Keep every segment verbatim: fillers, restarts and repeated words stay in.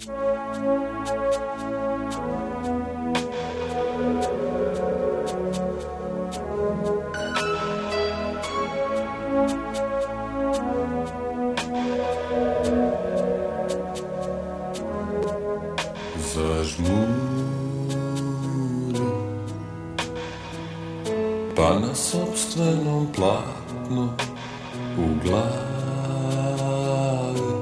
Zažmuri, pa na sopstvenom platnu u glavi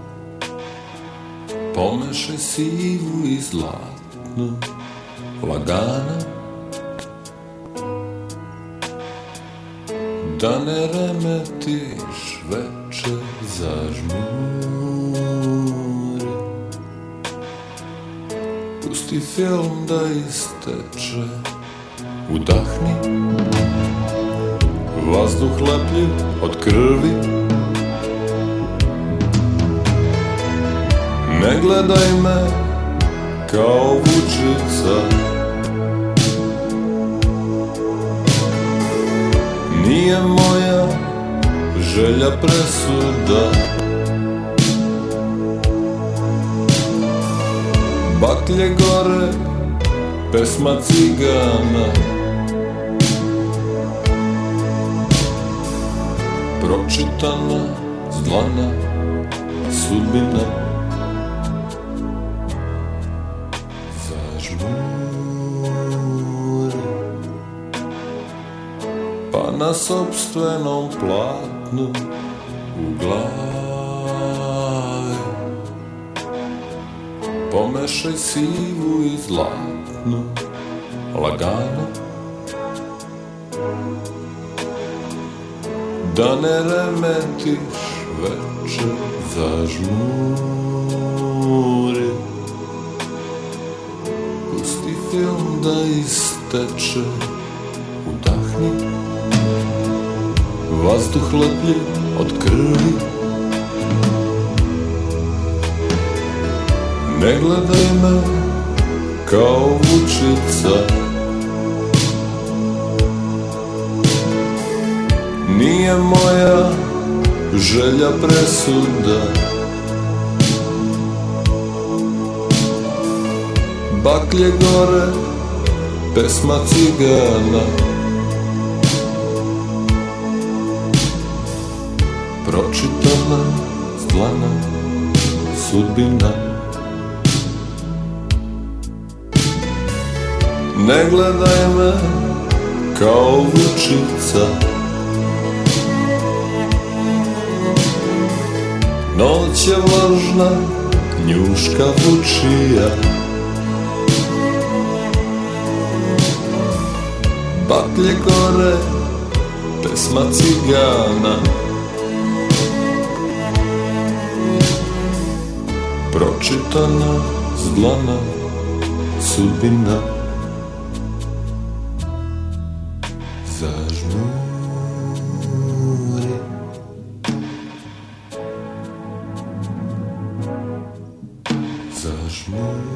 pomešaj sivu i zlatnu, lagano, da ne remetiš večer. Zažmuri, pusti film da isteče, udahni vazduh lepljiv od krvi. Ne gledaj me kao vučica, nije moja želja presuda. Baklje gore, pesma cigana, pročitana s dlana sudbina. Zažmuri, pa na sopstvenom platnu u glavi pomešaj sivu i zlatnu, lagano, da ne remetiš večer. Zažmuri, pusti film da isteče, udahni vazduh lepljiv od krvi. Ne gledaj me kao vučica, nije moja želja presuda. Baklje gore, pesma cigana, pročitana s dlana sudbina. Ne gledaj me kao vučica, noć je vlažna, njuška vučija. Baklje gore, pesma cigana, pročitana s dlana sudbina. Zažmuri, zažmuri.